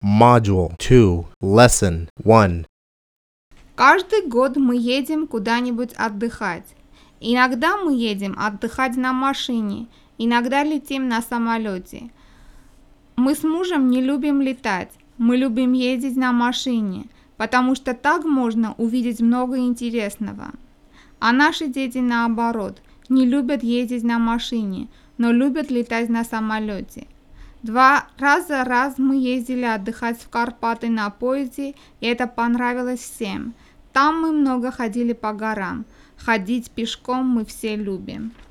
Module 2, Lesson 1. Каждый год мы едем куда-нибудь отдыхать. Иногда мы едем отдыхать на машине, иногда летим на самолете. Мы с мужем не любим летать, мы любим ездить на машине, потому что так можно увидеть много интересного. А наши дети наоборот, не любят ездить на машине, но любят летать на самолете. 2 раза мы ездили отдыхать в Карпаты на поезде, и это понравилось всем. Там мы много ходили по горам. Ходить пешком мы все любим.